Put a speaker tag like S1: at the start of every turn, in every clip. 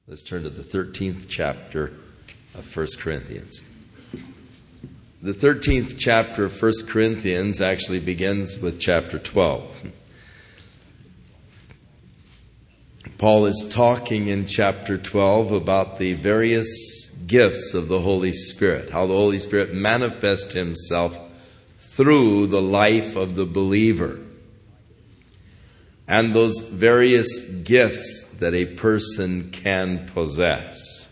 S1: Let's turn to the 13th chapter of 1 Corinthians. The 13th chapter of 1 Corinthians actually begins with chapter 12. Paul is talking in chapter 12 about the various gifts of the Holy Spirit, how the Holy Spirit manifests himself through the life of the believer, and those various gifts that a person can possess.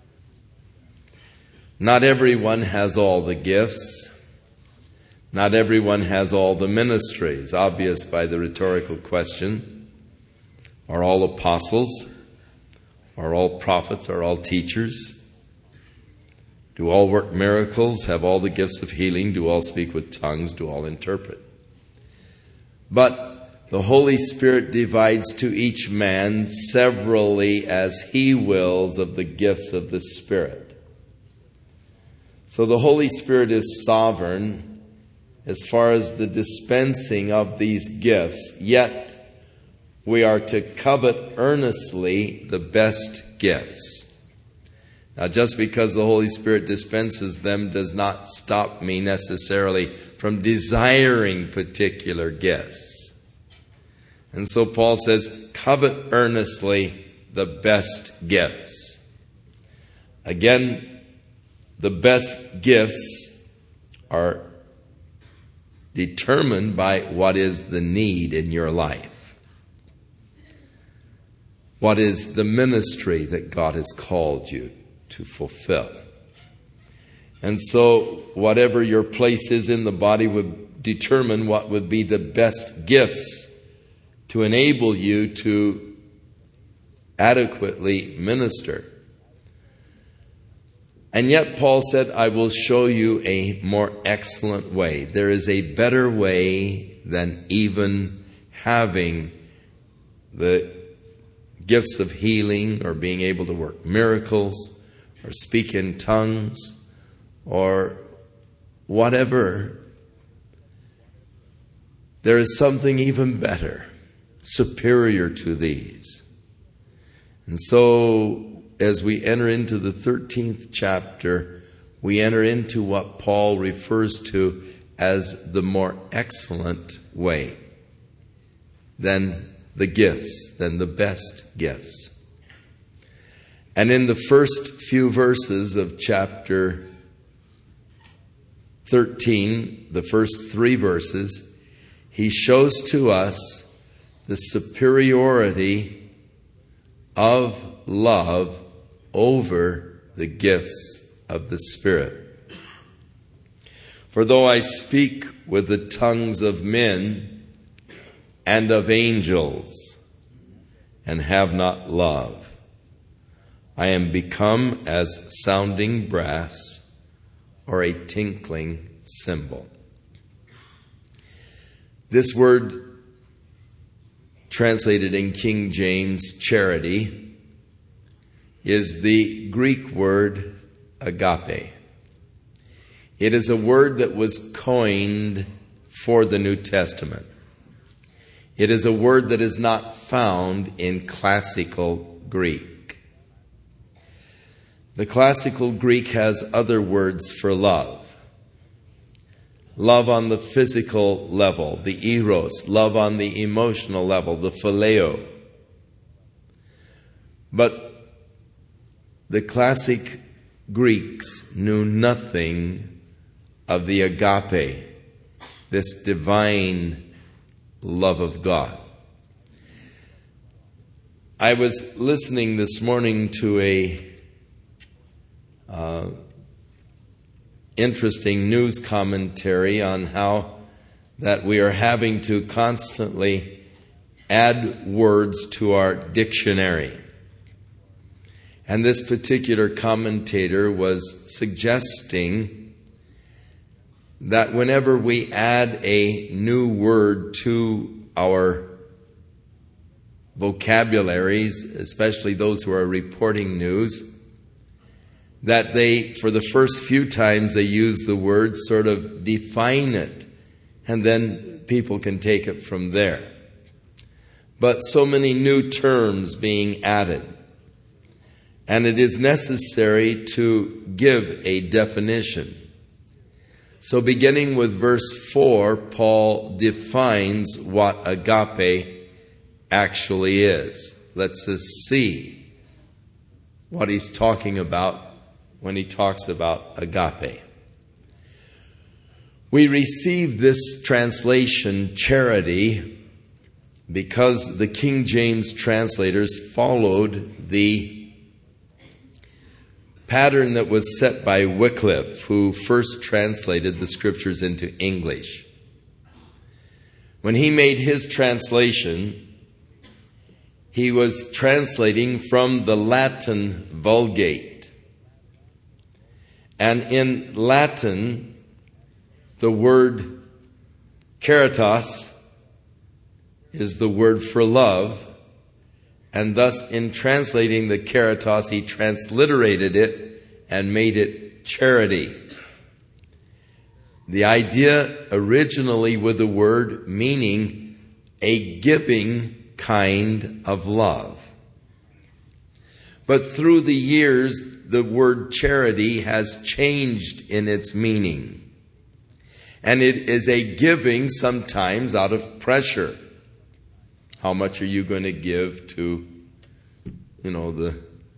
S1: Not everyone has all the gifts. Not everyone has all the ministries. Obvious by the rhetorical question, are all apostles? Are all prophets? Are all teachers? Do all work miracles? Have all the gifts of healing? Do all speak with tongues? Do all interpret? But the Holy Spirit divides to each man severally as he wills of the gifts of the Spirit. So the Holy Spirit is sovereign as far as the dispensing of these gifts, yet we are to covet earnestly the best gifts. Now, just because the Holy Spirit dispenses them does not stop me necessarily from desiring particular gifts. And so Paul says, covet earnestly the best gifts. Again, the best gifts are determined by what is the need in your life. What is the ministry that God has called you to fulfill? And so whatever your place is in the body would determine what would be the best gifts to enable you to adequately minister. And yet Paul said, I will show you a more excellent way. There is a better way than even having the gifts of healing or being able to work miracles or speak in tongues or whatever. There is something even better, superior to these. And so, as we enter into the 13th chapter, we enter into what Paul refers to as the more excellent way than the gifts, than the best gifts. And in the first few verses of chapter 13, the first 3 verses, he shows to us the superiority of love over the gifts of the Spirit. For though I speak with the tongues of men and of angels and have not love, I am become as sounding brass or a tinkling cymbal. This word, translated in King James, charity, is the Greek word agape. It is a word that was coined for the New Testament. It is a word that is not found in classical Greek. The classical Greek has other words for love. Love on the physical level, the eros. Love on the emotional level, the phileo. But the classic Greeks knew nothing of the agape, this divine love of God. I was listening this morning to a interesting news commentary on how that we are having to constantly add words to our dictionary. And this particular commentator was suggesting that whenever we add a new word to our vocabularies, especially those who are reporting news, that they, for the first few times they use the word, sort of define it, and then people can take it from there. But so many new terms being added. And it is necessary to give a definition. So beginning with verse 4, Paul defines what agape actually is. Let's just see what he's talking about when he talks about agape. We receive this translation, charity, because the King James translators followed the pattern that was set by Wycliffe, who first translated the scriptures into English. When he made his translation, he was translating from the Latin Vulgate. And in Latin, the word caritas is the word for love. And thus, in translating the caritas, he transliterated it and made it charity. The idea originally with the word meaning a giving kind of love. But through the years, the word charity has changed in its meaning. And it is a giving sometimes out of pressure. How much are you going to give to, the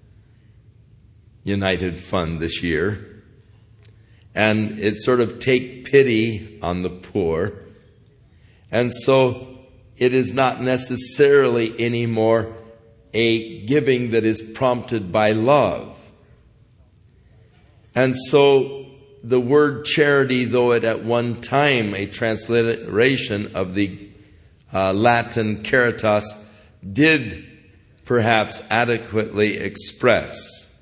S1: United Fund this year? And it's sort of take pity on the poor. And so it is not necessarily anymore a giving that is prompted by love. And so the word charity, though it at one time a transliteration of the Latin caritas, did perhaps adequately express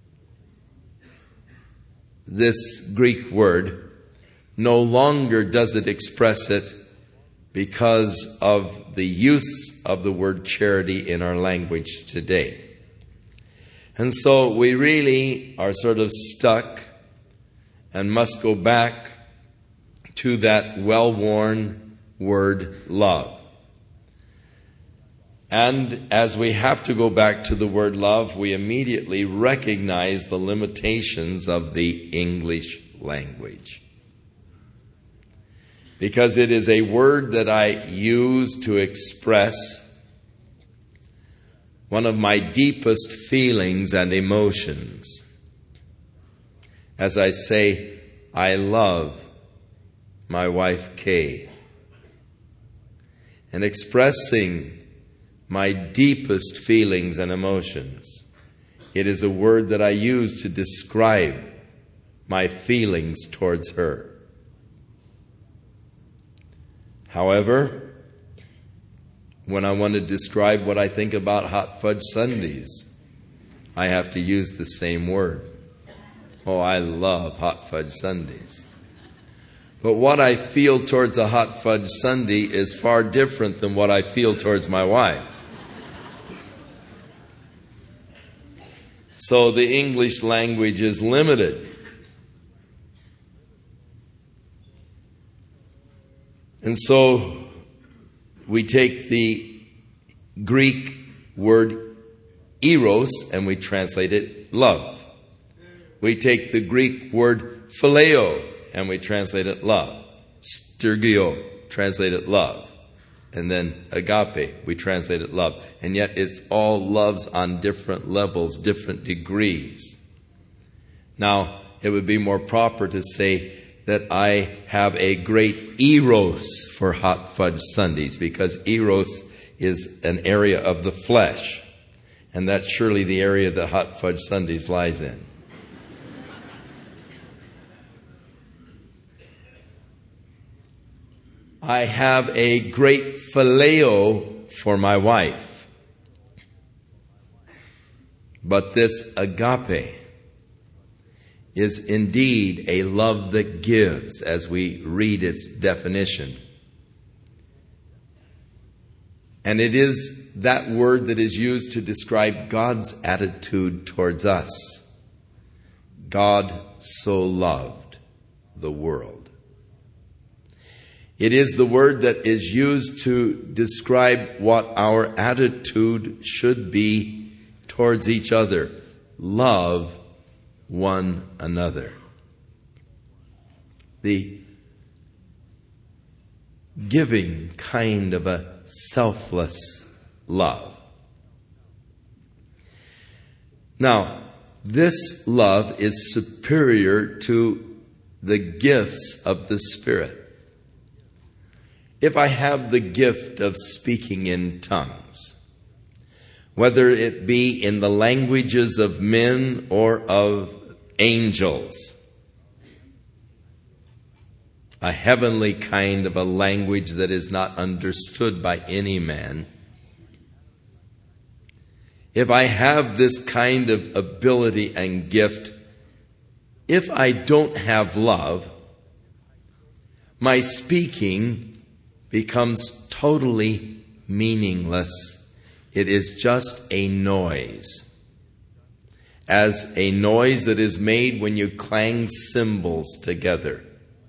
S1: this Greek word, no longer does it express it because of the use of the word charity in our language today. And so we really are sort of stuck and must go back to that well-worn word love. And as we have to go back to the word love, we immediately recognize the limitations of the English language. Because it is a word that I use to express one of my deepest feelings and emotions. As I say, I love my wife Kay. And expressing my deepest feelings and emotions, it is a word that I use to describe my feelings towards her. However, when I want to describe what I think about hot fudge sundaes, I have to use the same word. Oh, I love hot fudge sundaes. But what I feel towards a hot fudge sundae is far different than what I feel towards my wife. So the English language is limited. And so we take the Greek word eros and we translate it love. We take the Greek word phileo and we translate it love. Stergio, translate it love. And then agape, we translate it love. And yet it's all loves on different levels, different degrees. Now, it would be more proper to say that I have a great eros for hot fudge sundaes, because eros is an area of the flesh. And that's surely the area that hot fudge sundaes lies in. I have a great phileo for my wife. But this agape is indeed a love that gives, as we read its definition. And it is that word that is used to describe God's attitude towards us. God so loved the world. It is the word that is used to describe what our attitude should be towards each other. love one another. The giving kind of a selfless love. Now, this love is superior to the gifts of the Spirit. If I have the gift of speaking in tongues, whether it be in the languages of men or of angels, a heavenly kind of a language that is not understood by any man, if I have this kind of ability and gift, if I don't have love, my speaking becomes totally meaningless. It is just a noise. As a noise that is made when you clang cymbals together.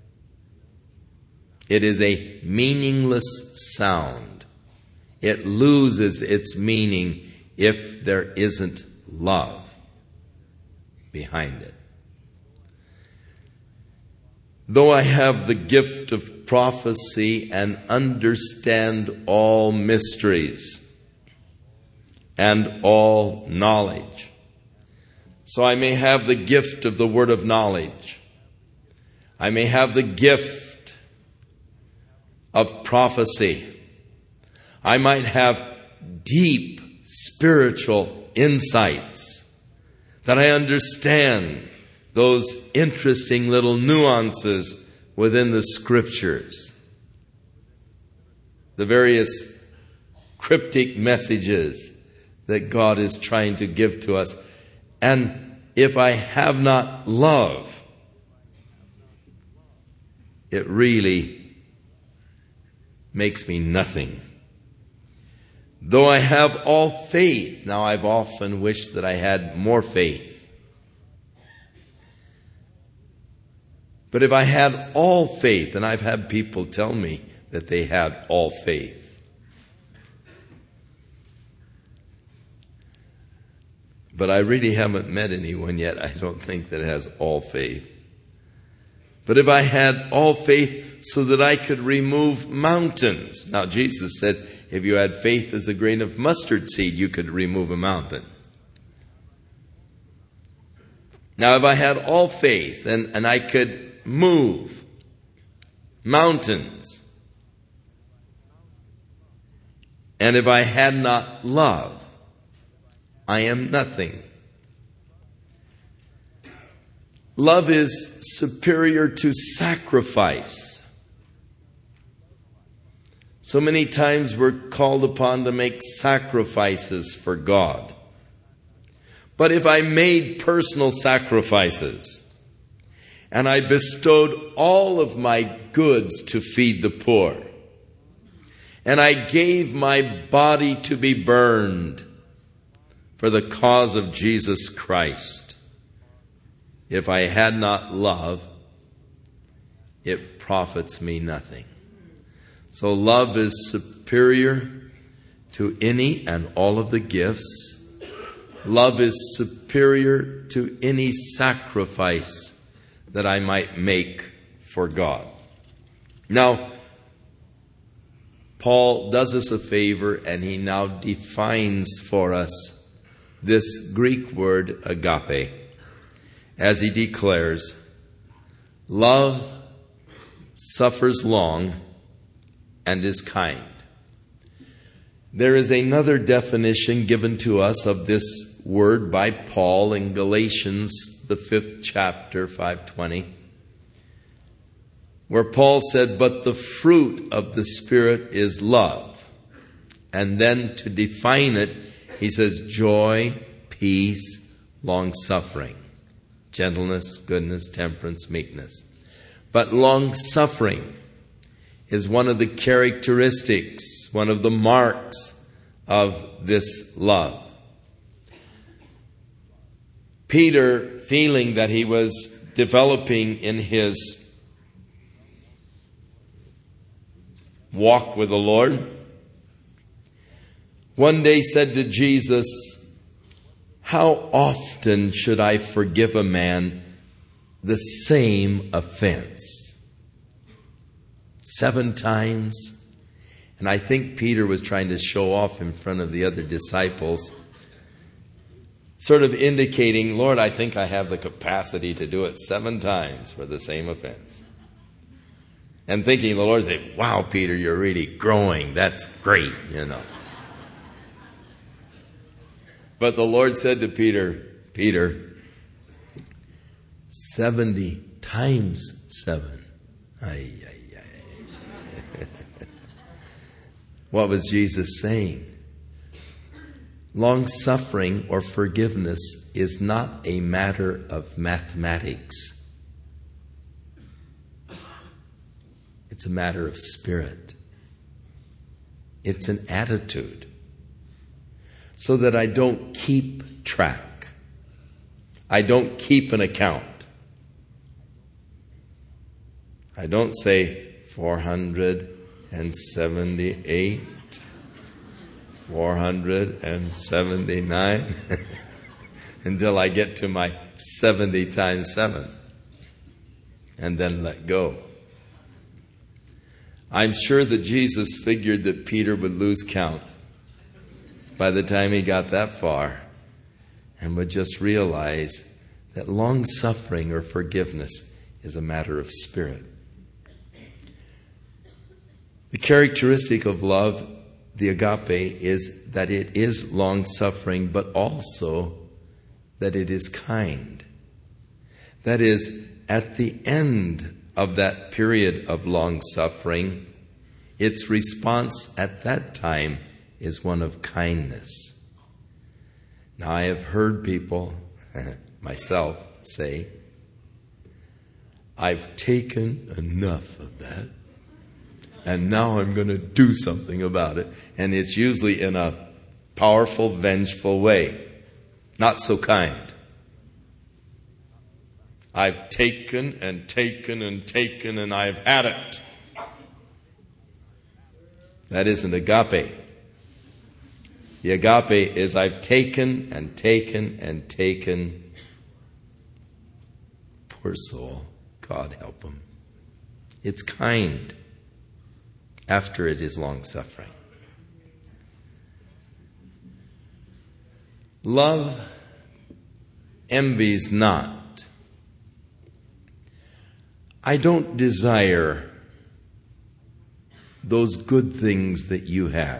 S1: It is a meaningless sound. It loses its meaning if there isn't love behind it. Though I have the gift of prophecy and understand all mysteries and all knowledge, so I may have the gift of the word of knowledge, I may have the gift of prophecy, I might have deep spiritual insights, that I understand those interesting little nuances within the Scriptures, the various cryptic messages that God is trying to give to us. And if I have not love, it really makes me nothing. Though I have all faith, now I've often wished that I had more faith. But if I had all faith, and I've had people tell me that they had all faith, but I really haven't met anyone yet, I don't think, that has all faith. But if I had all faith so that I could remove mountains. Now, Jesus said, if you had faith as a grain of mustard seed, you could remove a mountain. Now, if I had all faith and I could move mountains, and if I had not love, I am nothing. Love is superior to sacrifice. So many times we're called upon to make sacrifices for God. But if I made personal sacrifices, and I bestowed all of my goods to feed the poor, and I gave my body to be burned for the cause of Jesus Christ, if I had not love, it profits me nothing. So love is superior to any and all of the gifts. Love is superior to any sacrifice that I might make for God. Now, Paul does us a favor, and he now defines for us this Greek word agape, as he declares, love suffers long and is kind. There is another definition given to us of this word by Paul in Galatians, the 5th chapter, 5:20, where Paul said, but the fruit of the Spirit is love. And then to define it, he says joy, peace, long-suffering, gentleness, goodness, temperance, meekness. But long-suffering is one of the characteristics, one of the marks of this love. Peter, feeling that he was developing in his walk with the Lord, one day said to Jesus, How often should I forgive a man the same offense? 7 times? And I think Peter was trying to show off in front of the other disciples, sort of indicating, Lord, I think I have the capacity to do it 7 times for the same offense. And thinking the Lord said, wow, Peter, you're really growing. That's great, But the Lord said to Peter, Peter, 70 times 7. What was Jesus saying? Long-suffering or forgiveness is not a matter of mathematics. It's a matter of spirit. It's an attitude. So that I don't keep track. I don't keep an account. I don't say 478, 479 until I get to my 70 times 7 and then let go. I'm sure that Jesus figured that Peter would lose count by the time he got that far and would just realize that long-suffering or forgiveness is a matter of spirit. The characteristic of love, the agape, is that it is long-suffering, but also that it is kind. That is, at the end of that period of long-suffering, its response at that time is one of kindness. Now, I have heard people, myself, say, I've taken enough of that, and now I'm going to do something about it. And it's usually in a powerful, vengeful way. Not so kind. I've taken and taken and taken, and I've had it. That isn't agape. The agape is I've taken and taken and taken. Poor soul. God help him. It's kind after it is long-suffering. Love envies not. I don't desire those good things that you have.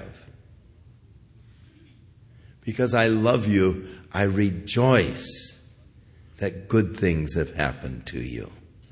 S1: Because I love you, I rejoice that good things have happened to you.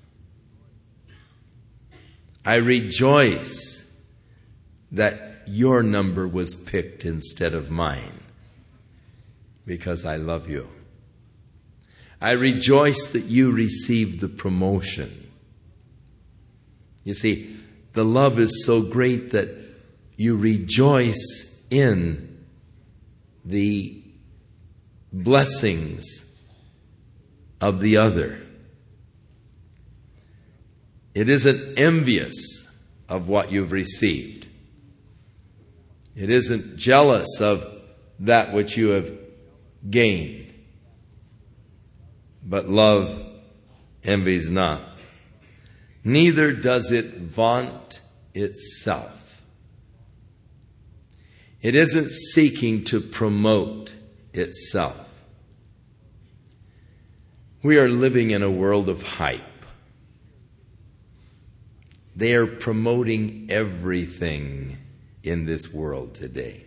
S1: I rejoice that your number was picked instead of mine, because I love you. I rejoice that you received the promotion. You see, the love is so great that you rejoice in the blessings of the other. It isn't envious of what you've received. It isn't jealous of that which you have gained. But love envies not. Neither does it vaunt itself. It isn't seeking to promote itself. We are living in a world of hype. They are promoting everything in this world today.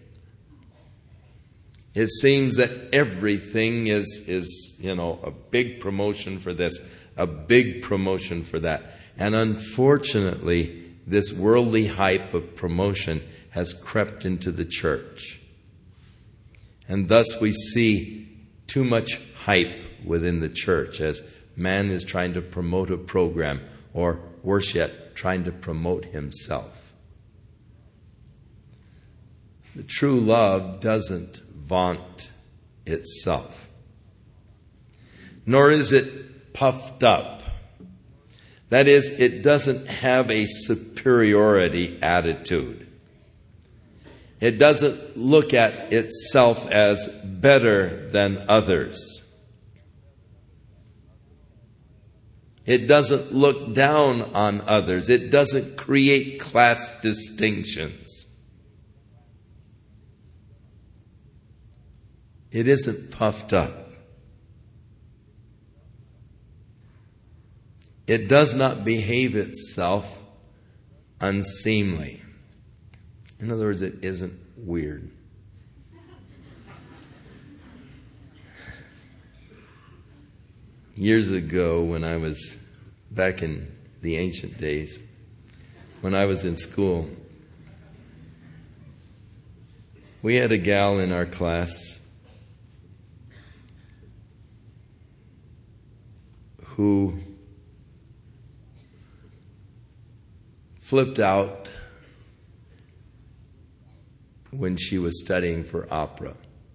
S1: It seems that everything is a big promotion for this, a big promotion for that. And unfortunately, this worldly hype of promotion has crept into the church. And thus we see too much hype within the church as man is trying to promote a program, or worse yet, trying to promote himself. The true love doesn't vaunt itself, nor is it puffed up. That is, it doesn't have a superiority attitude. It doesn't look at itself as better than others. It doesn't look down on others. It doesn't create class distinctions. It isn't puffed up. It does not behave itself unseemly. In other words, it isn't weird. Years ago, when I was back in the ancient days, when I was in school, we had a gal in our class who flipped out when she was studying for opera.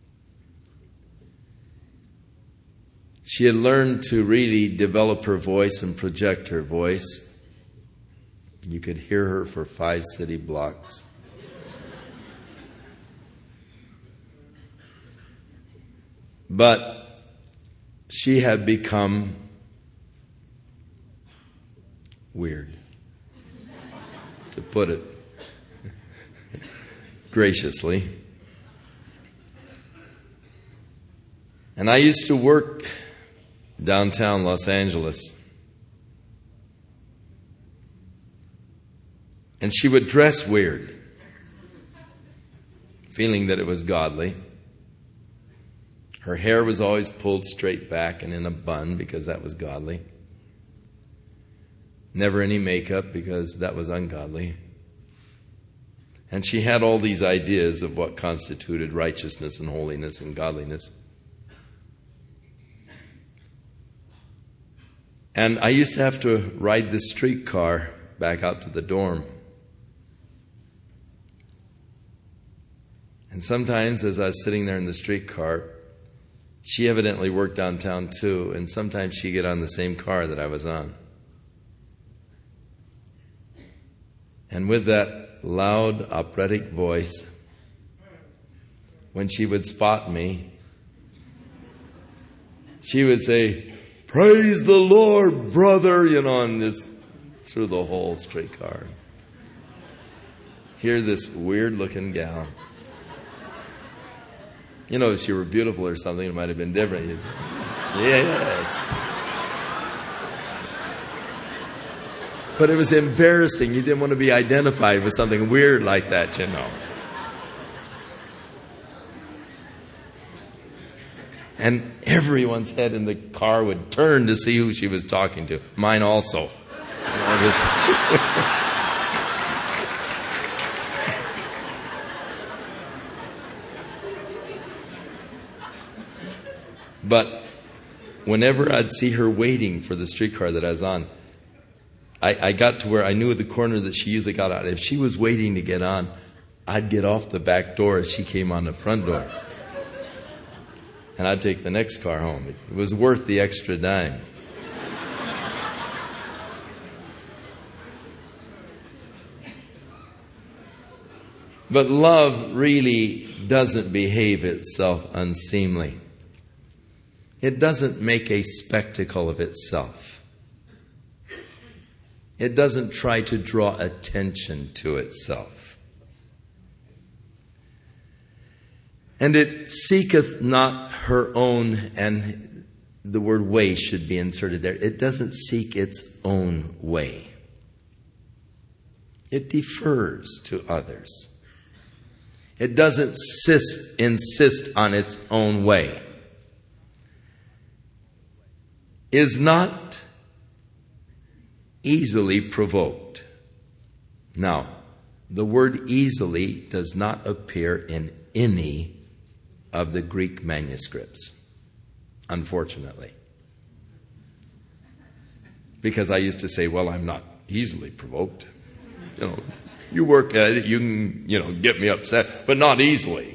S1: She had learned to really develop her voice and project her voice. You could hear her for 5 city blocks. But she had become weird, to put it graciously. And I used to work downtown Los Angeles. And she would dress weird, feeling that it was godly. Her hair was always pulled straight back and in a bun because that was godly. Never any makeup because that was ungodly. And she had all these ideas of what constituted righteousness and holiness and godliness. And I used to have to ride the streetcar back out to the dorm. And sometimes as I was sitting there in the streetcar, she evidently worked downtown too, and sometimes she'd get on the same car that I was on. And with that loud operatic voice, when she would spot me, she would say, "Praise the Lord, brother," and just through the whole streetcar. Hear this weird-looking gal. If she were beautiful or something, it might have been different. You'd say, yes. But it was embarrassing. You didn't want to be identified with something weird like that, And everyone's head in the car would turn to see who she was talking to. Mine also. But whenever I'd see her waiting for the streetcar that I was on, I got to where I knew at the corner that she usually got on. If she was waiting to get on, I'd get off the back door as she came on the front door. And I'd take the next car home. It was worth the extra dime. But love really doesn't behave itself unseemly. It doesn't make a spectacle of itself. It doesn't try to draw attention to itself. And it seeketh not her own, and the word way should be inserted there. It doesn't seek its own way. It defers to others. It doesn't insist on its own way. Is not easily provoked. Now, the word easily does not appear in any of the Greek manuscripts, unfortunately. Because I used to say, well, I'm not easily provoked. You work at it, you can, get me upset, but not easily.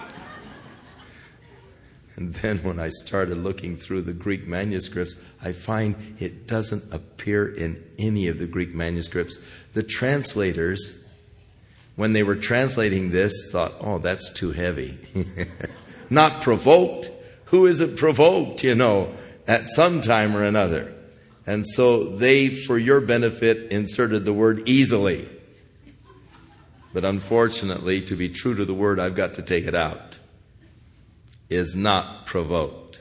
S1: And then when I started looking through the Greek manuscripts, I find it doesn't appear in any of the Greek manuscripts. The translators when they were translating this, thought, oh, that's too heavy. Not provoked. Who isn't provoked, at some time or another? And so they, for your benefit, inserted the word easily. But unfortunately, to be true to the word, I've got to take it out. Is not provoked.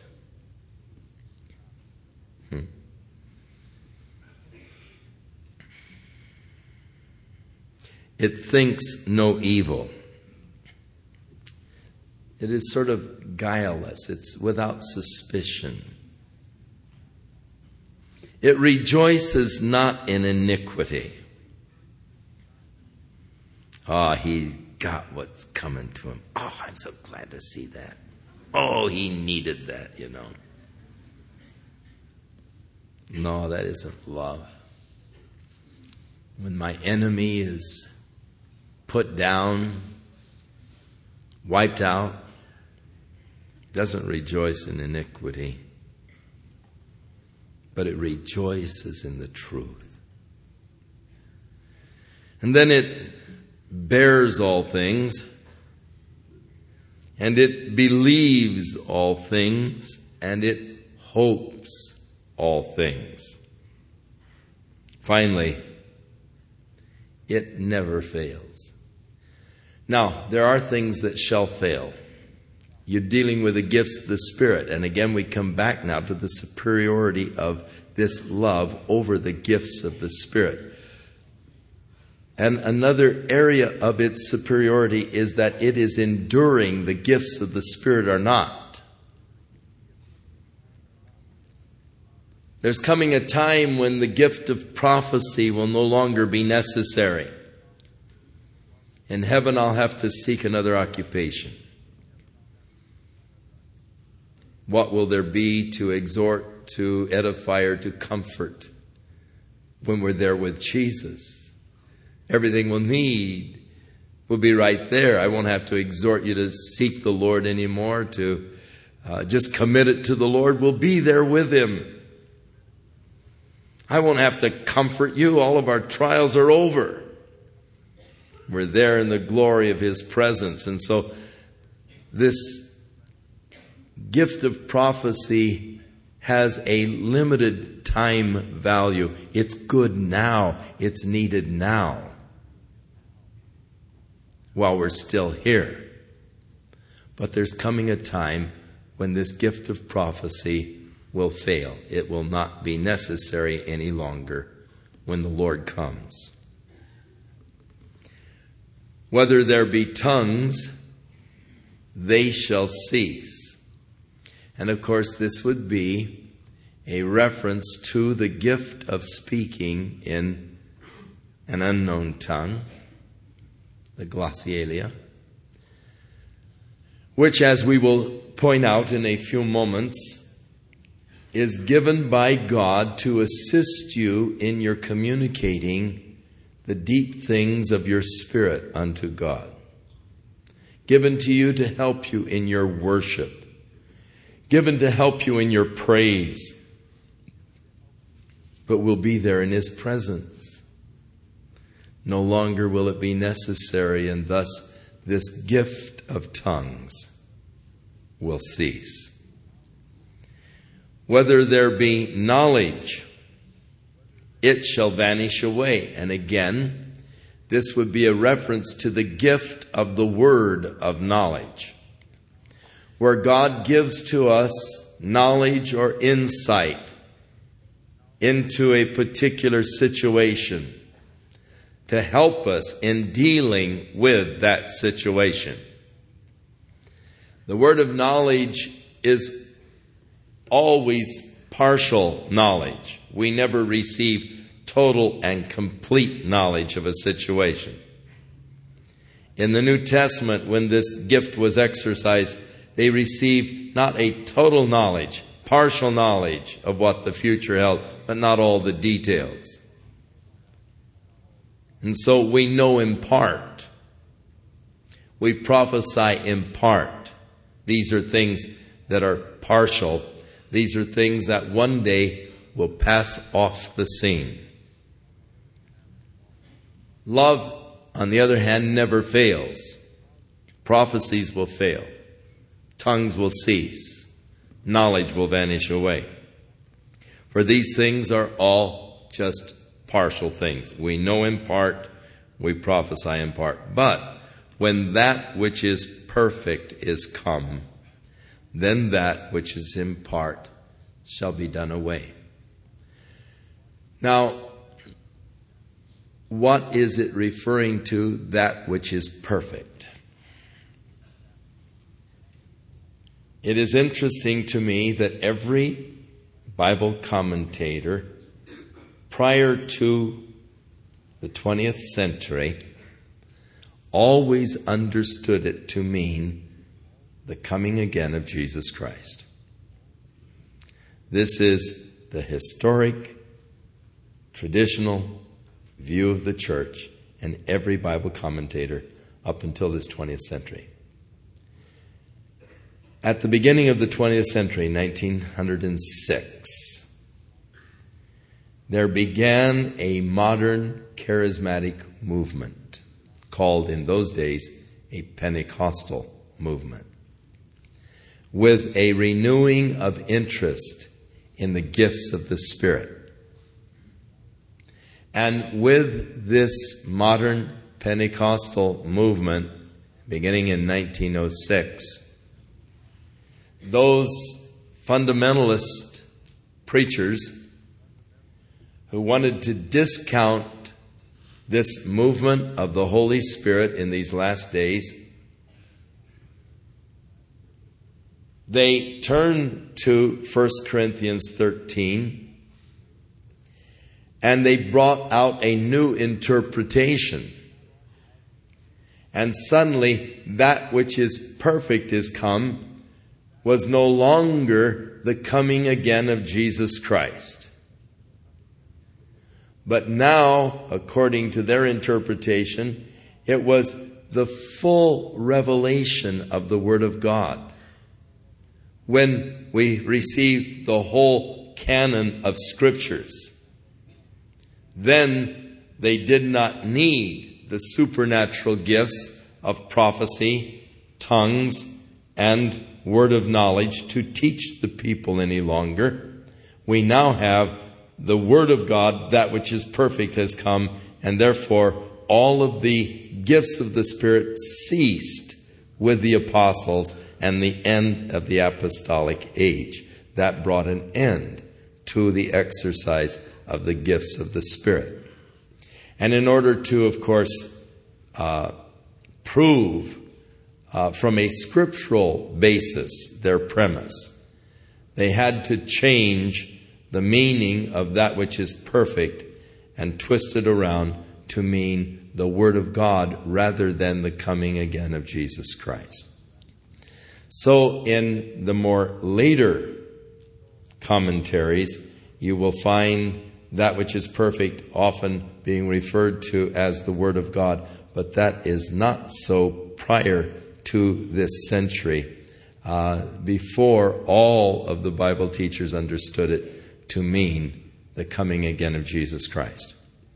S1: It thinks no evil. It is sort of guileless. It's without suspicion. It rejoices not in iniquity. He got what's coming to him. Oh, I'm so glad to see that. Oh, he needed that, No, that isn't love. When my enemy is put down, wiped out, doesn't rejoice in iniquity, but it rejoices in the truth. And then it bears all things, and it believes all things, and it hopes all things. Finally, it never fails. Now, there are things that shall fail. You're dealing with the gifts of the Spirit. And again, we come back now to the superiority of this love over the gifts of the Spirit. And another area of its superiority is that it is enduring. The gifts of the Spirit are not. There's coming a time when the gift of prophecy will no longer be necessary. In heaven, I'll have to seek another occupation. What will there be to exhort, to edify, or to comfort when we're there with Jesus? Everything we'll need will be right there. I won't have to exhort you to seek the Lord anymore, to just commit it to the Lord. We'll be there with Him. I won't have to comfort you. All of our trials are over. We're there in the glory of His presence. And so this gift of prophecy has a limited time value. It's good now. It's needed now, while we're still here. But there's coming a time when this gift of prophecy will fail. It will not be necessary any longer when the Lord comes. Whether there be tongues, they shall cease. And of course, this would be a reference to the gift of speaking in an unknown tongue, the glossolalia, which, as we will point out in a few moments, is given by God to assist you in your communicating the deep things of your spirit unto God. Given to you to help you in your worship. Given to help you in your praise. But will be there in His presence. No longer will it be necessary, and thus this gift of tongues will cease. Whether there be knowledge, it shall vanish away. And again, this would be a reference to the gift of the word of knowledge, where God gives to us knowledge or insight into a particular situation to help us in dealing with that situation. The word of knowledge is always partial knowledge. We never receive total and complete knowledge of a situation. In the New Testament, when this gift was exercised, they received not a total knowledge, partial knowledge of what the future held, but not all the details. And so we know in part. We prophesy in part. These are things that are partial. These are things that one day will pass off the scene. Love on the other hand, never fails. Prophecies will fail. Tongues will cease. Knowledge will vanish away. For these things are all just partial things. We know in part, we prophesy in part. But when that which is perfect is come, then that which is in part shall be done away. Now, what is it referring to, that which is perfect? It is interesting to me that every Bible commentator prior to the 20th century always understood it to mean the coming again of Jesus Christ. This is the historic, traditional view of the church and every Bible commentator up until this 20th century. At the beginning of the 20th century, 1906, there began a modern charismatic movement called in those days a Pentecostal movement, with a renewing of interest in the gifts of the Spirit. And with this modern Pentecostal movement, beginning in 1906, those fundamentalist preachers who wanted to discount this movement of the Holy Spirit in these last days, they turned to 1 Corinthians 13 and they brought out a new interpretation. And suddenly that which is perfect is come was no longer the coming again of Jesus Christ. But now, according to their interpretation, it was the full revelation of the Word of God. When we received the whole canon of Scriptures, then they did not need the supernatural gifts of prophecy, tongues, and word of knowledge to teach the people any longer. We now have the Word of God, that which is perfect has come, and therefore all of the gifts of the Spirit ceased with the apostles and the end of the apostolic age. That brought an end to the exercise of the gifts of the Spirit. And in order to, of course, prove from a scriptural basis their premise, they had to change the meaning of that which is perfect and twist it around to mean the Word of God rather than the coming again of Jesus Christ. So in the more later commentaries, you will find that which is perfect often being referred to as the Word of God, but that is not so prior to this century, before all of the Bible teachers understood it to mean the coming again of Jesus Christ.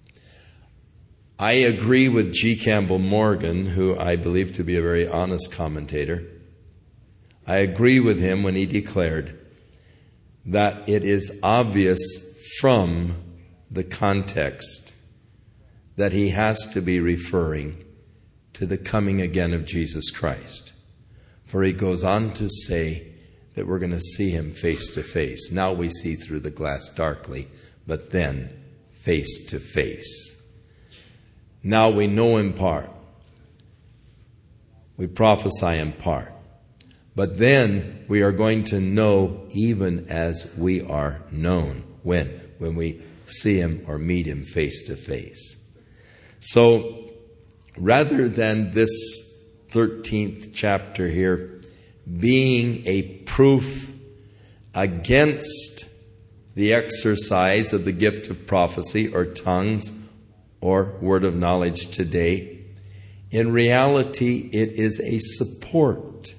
S1: I agree with G. Campbell Morgan, who I believe to be a very honest commentator. I agree with him when he declared that it is obvious from the context that he has to be referring to the coming again of Jesus Christ. For he goes on to say that we're going to see him face to face. Now we see through the glass darkly, but then face to face. Now we know in part. We prophesy in part. But then we are going to know even as we are known. When we see him or meet him face to face. So rather than this 13th chapter here being a proof against the exercise of the gift of prophecy or tongues or word of knowledge today, in reality it is a support,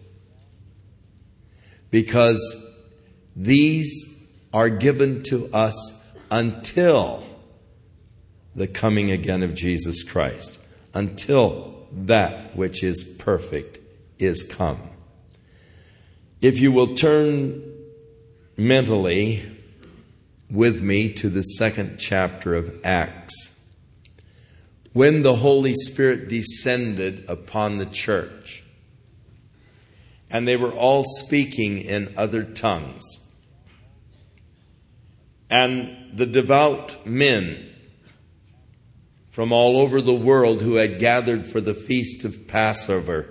S1: because these are given to us until the coming again of Jesus Christ. until that which is perfect is come. If you will turn mentally with me to the 2nd chapter of Acts, when the Holy Spirit descended upon the church, and they were all speaking in other tongues, and the devout men from all over the world who had gathered for the feast of Passover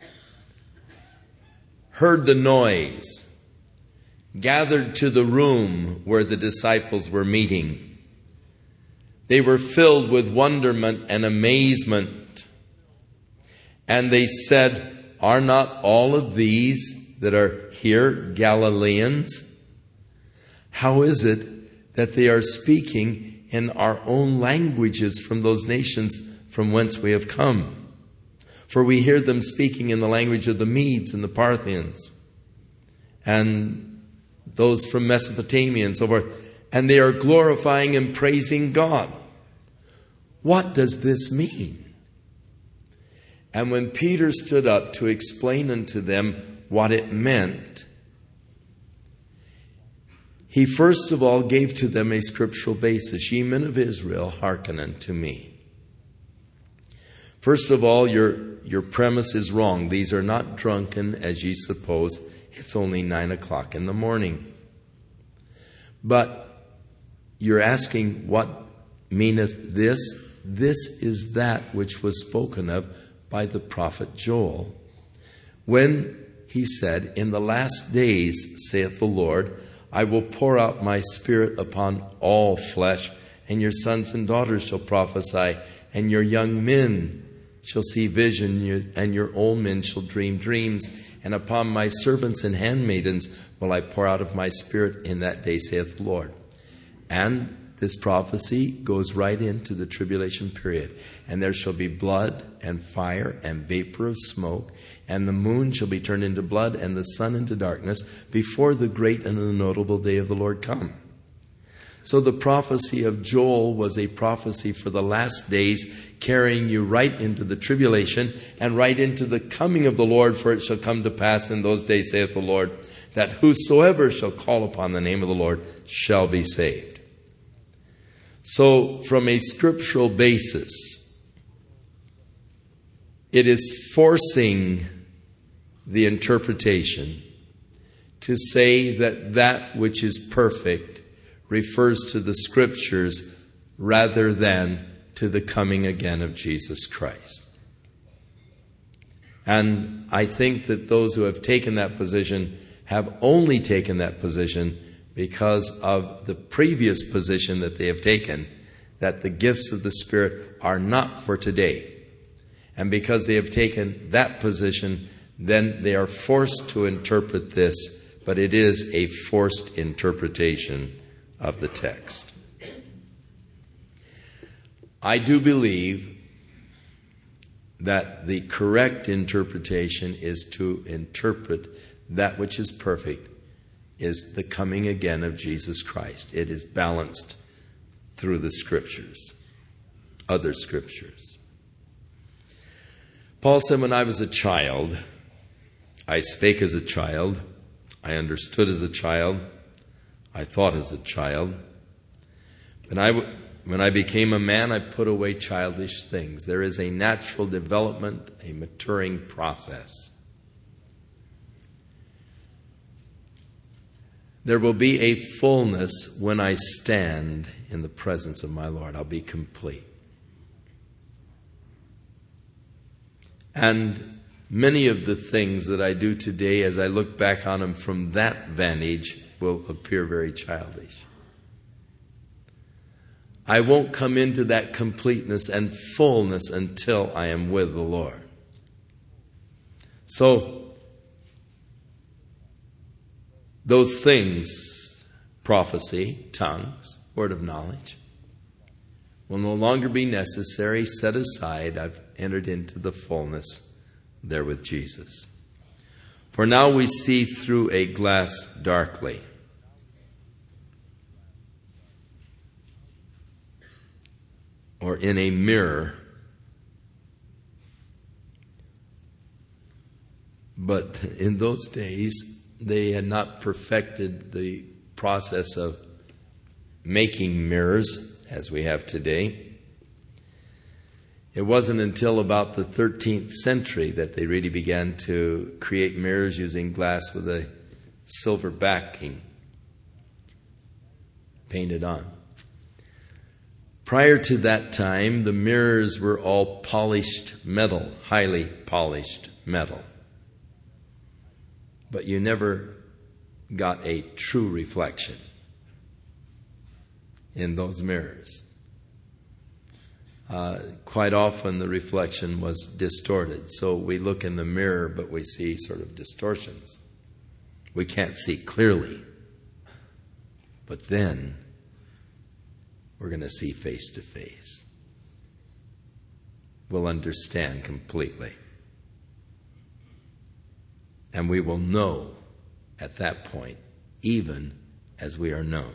S1: heard the noise, gathered to the room where the disciples were meeting. They were filled with wonderment and amazement. And they said, "Are not all of these that are here Galileans? How is it that they are speaking in our own languages from those nations from whence we have come? For we hear them speaking in the language of the Medes and the Parthians, and those from Mesopotamia and so forth, and they are glorifying and praising God. What does this mean?" And when Peter stood up to explain unto them what it meant, he first of all gave to them a scriptural basis. "Ye men of Israel, hearken unto me." First of all, your premise is wrong. These are not drunken, as ye suppose. It's only 9 o'clock in the morning. But you're asking, what meaneth this? This is that which was spoken of by the prophet Joel, when he said, "In the last days, saith the Lord, I will pour out my spirit upon all flesh, and your sons and daughters shall prophesy, and your young men shall see vision, and your old men shall dream dreams. And upon my servants and handmaidens will I pour out of my spirit in that day, saith the Lord." And this prophecy goes right into the tribulation period. "And there shall be blood and fire and vapor of smoke, and the moon shall be turned into blood and the sun into darkness before the great and the notable day of the Lord come." So the prophecy of Joel was a prophecy for the last days, carrying you right into the tribulation and right into the coming of the Lord. "For it shall come to pass in those days, saith the Lord, that whosoever shall call upon the name of the Lord shall be saved." So from a scriptural basis, it is forcing the interpretation to say that that which is perfect refers to the scriptures rather than to the coming again of Jesus Christ. And I think that those who have taken that position have only taken that position because of the previous position that they have taken, that the gifts of the Spirit are not for today. And because they have taken that position, then they are forced to interpret this, but it is a forced interpretation of the text. I do believe that the correct interpretation is to interpret that which is perfect is the coming again of Jesus Christ. It is balanced through the scriptures, other scriptures. Paul said, "When I was a child, I spake as a child, I understood as a child, I thought as a child. When I became a man, I put away childish things." There is a natural development, a maturing process. There will be a fullness when I stand in the presence of my Lord. I'll be complete. And many of the things that I do today, as I look back on them from that vantage, will appear very childish. I won't come into that completeness and fullness until I am with the Lord. So, those things, prophecy, tongues, word of knowledge, will no longer be necessary, set aside. I've entered into the fullness there with Jesus. "For now we see through a glass darkly. Or in a mirror in those days, they had not perfected the process of making mirrors as we have today. It wasn't until about the 13th century that they really began to create mirrors using glass with a silver backing painted on. Prior to that time, the mirrors were all polished metal, highly polished metal. But you never got a true reflection in those mirrors. Quite often the reflection was distorted. So we look in the mirror, but we see sort of distortions. We can't see clearly. But then we're going to see face to face. We'll understand completely. And we will know at that point, even as we are known.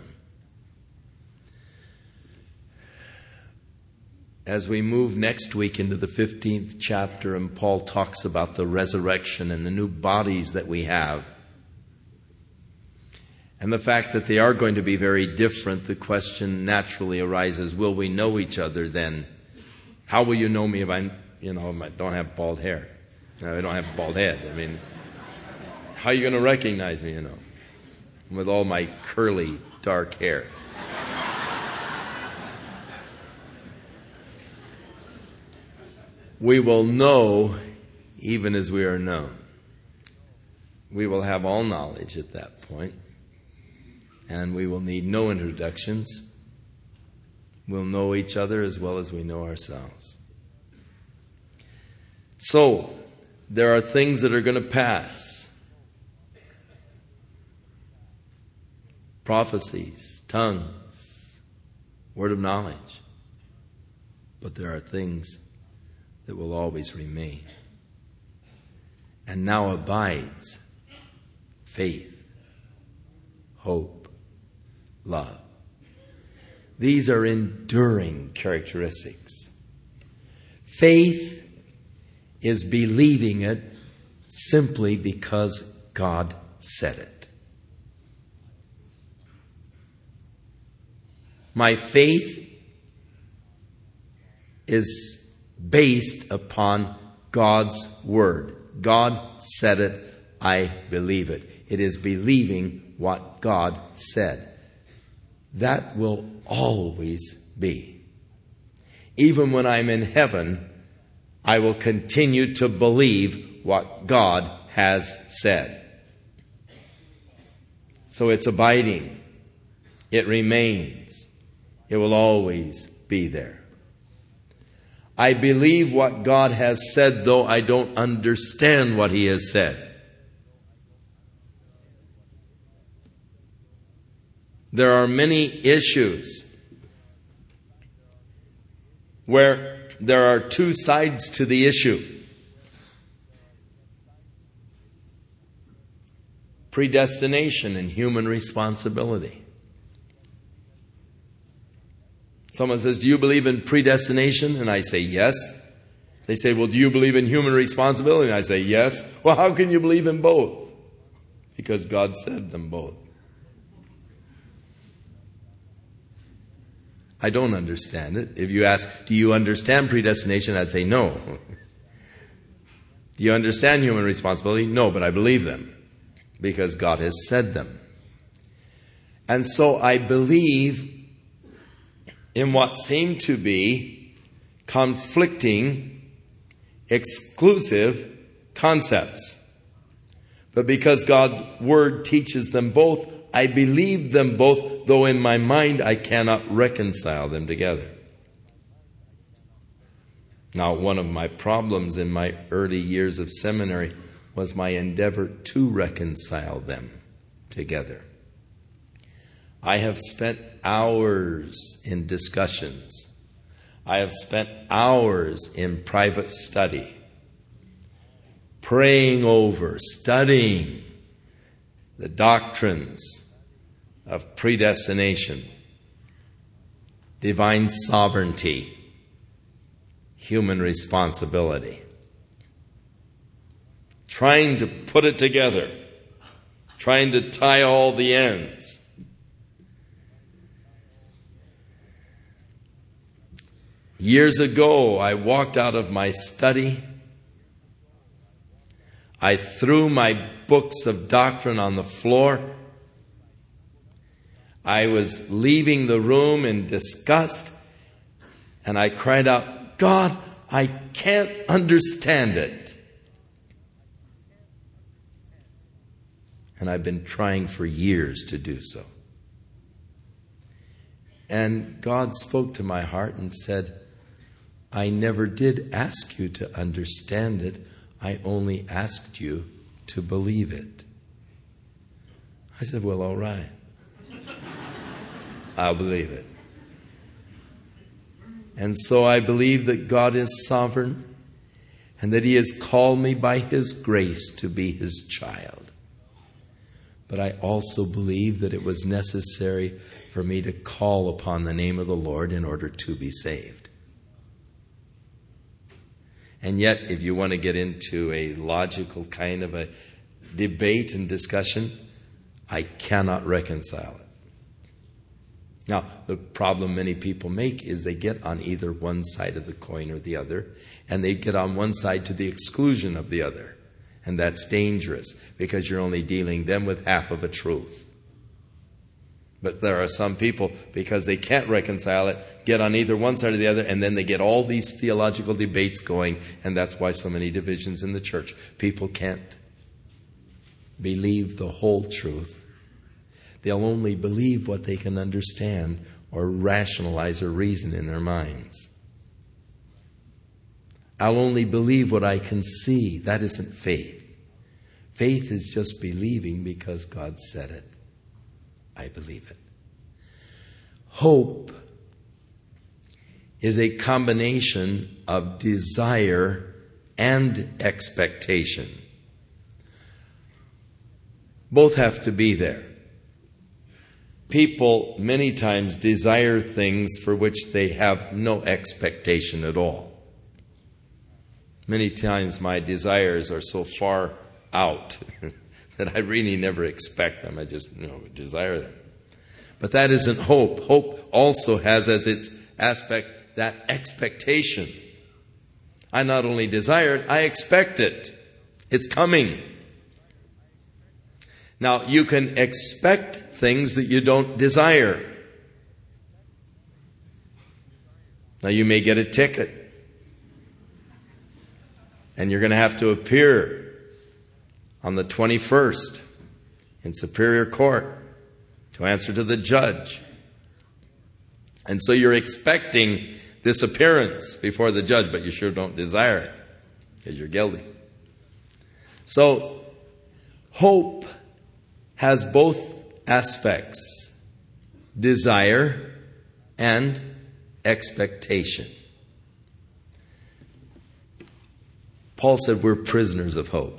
S1: As we move next week into the 15th chapter, and Paul talks about the resurrection and the new bodies that we have, and the fact that they are going to be very different, the question naturally arises, will we know each other then? How will you know me if I don't have bald hair? I don't have a bald head. I mean, how are you going to recognize me, with all my curly, dark hair? We will know even as we are known. We will have all knowledge at that point, and we will need no introductions. We'll know each other as well as we know ourselves. So, there are things that are going to pass. Prophecies, tongues, word of knowledge. But there are things that will always remain. And now abides faith, hope, love. These are enduring characteristics. Faith is believing it simply because God said it. My faith is based upon God's word. God said it, I believe it. It is believing what God said. That will always be. Even when I'm in heaven, I will continue to believe what God has said. So it's abiding. It remains. It will always be there. I believe what God has said, though I don't understand what He has said. There are many issues where there are two sides to the issue. Predestination and human responsibility. Someone says, do you believe in predestination? And I say, yes. They say, well, do you believe in human responsibility? And I say, yes. Well, how can you believe in both? Because God said them both. I don't understand it. If you ask, do you understand predestination? I'd say, no. Do you understand human responsibility? No, but I believe them because God has said them. And so I believe in what seem to be conflicting, exclusive concepts. But because God's word teaches them both, I believe them both, though in my mind I cannot reconcile them together. Now, one of my problems in my early years of seminary was my endeavor to reconcile them together. I have spent hours in discussions. I have spent hours in private study, praying over, studying the doctrines of predestination, divine sovereignty, human responsibility. trying to put it together, trying to tie all the ends. Years ago, I walked out of my study. I threw my books of doctrine on the floor. I was leaving the room in disgust, and I cried out, God, I can't understand it. And I've been trying for years to do so. And God spoke to my heart and said, I never did ask you to understand it. I only asked you to believe it. I said, well, all right. I'll believe it. And so I believe that God is sovereign and that He has called me by His grace to be His child. But I also believe that it was necessary for me to call upon the name of the Lord in order to be saved. And yet, if you want to get into a logical kind of a debate and discussion, I cannot reconcile it. Now, the problem many people make is they get on either one side of the coin or the other, and they get on one side to the exclusion of the other. And that's dangerous because you're only dealing then with half of a truth. But there are some people, because they can't reconcile it, get on either one side or the other, and then they get all these theological debates going, and that's why so many divisions in the church. People can't believe the whole truth. They'll only believe what they can understand or rationalize or reason in their minds. I'll only believe what I can see. That isn't faith. Faith is just believing because God said it. I believe it. Hope is a combination of desire and expectation. Both have to be there. People many times desire things for which they have no expectation at all. Many times my desires are so far out that I really never expect them. I just desire them. But that isn't hope. Hope also has as its aspect that expectation. I not only desire it, I expect it. It's coming. Now, you can expect things that you don't desire. Now, you may get a ticket, and you're going to have to appear on the 21st in Superior Court to answer to the judge. And so you're expecting this appearance before the judge, but you sure don't desire it because you're guilty. So, hope has both aspects, desire and expectation. Paul said we're prisoners of hope.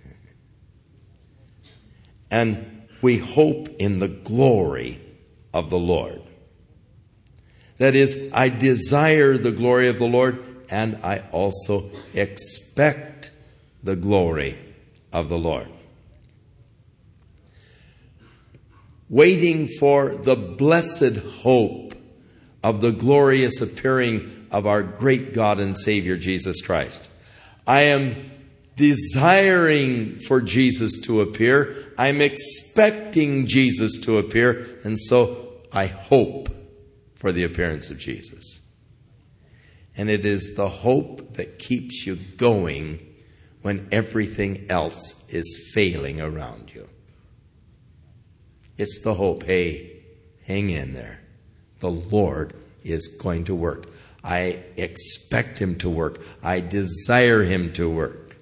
S1: And we hope in the glory of the Lord. That is, I desire the glory of the Lord, and I also expect the glory of the Lord. Waiting for the blessed hope of the glorious appearing of our great God and Savior, Jesus Christ. I am desiring for Jesus to appear. I'm expecting Jesus to appear. And so I hope for the appearance of Jesus. And it is the hope that keeps you going when everything else is failing around you. It's the hope. Hey, hang in there. The Lord is going to work. I expect Him to work. I desire Him to work.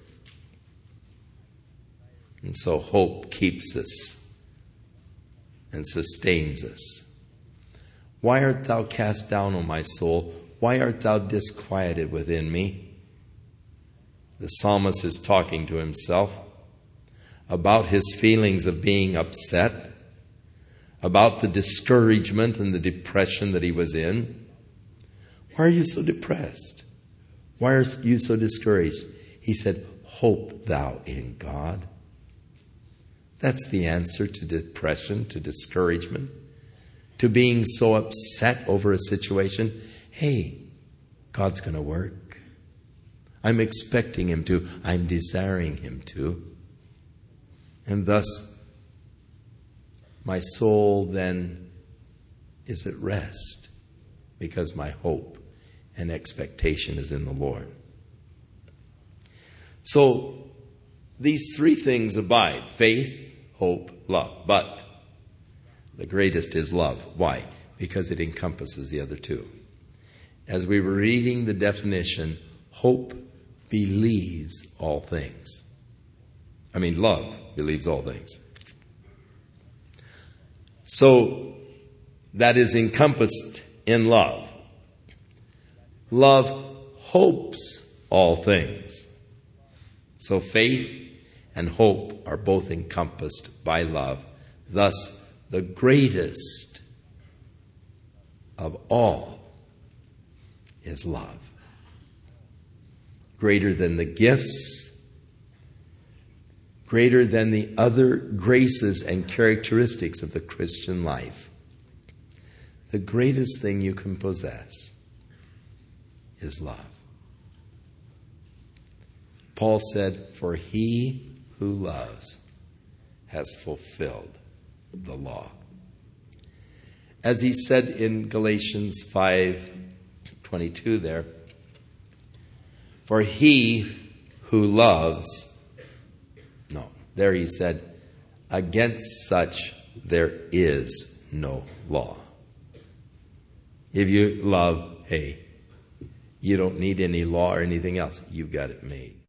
S1: And so hope keeps us and sustains us. Why art thou cast down, O my soul? Why art thou disquieted within me? The psalmist is talking to himself about his feelings of being upset, about the discouragement and the depression that he was in. Why are you so depressed? Why are you so discouraged? He said, hope thou in God. That's the answer to depression, to discouragement, to being so upset over a situation. Hey, God's going to work. I'm expecting Him to. I'm desiring Him to. And thus, my soul then is at rest because my hope and expectation is in the Lord. So, these three things abide: faith, hope, love. But the greatest is love. Why? Because it encompasses the other two. As we were reading the definition, hope believes all things. Love believes all things. So, that is encompassed in love. Love hopes all things. So faith and hope are both encompassed by love. Thus, the greatest of all is love. Greater than the gifts, greater than the other graces and characteristics of the Christian life. The greatest thing you can possess is love. Paul said, for he who loves has fulfilled the law. As he said in Galatians 5:22 there, for he who loves, there he said, against such there is no law. If you love, hey, you don't need any law or anything else. You've got it made.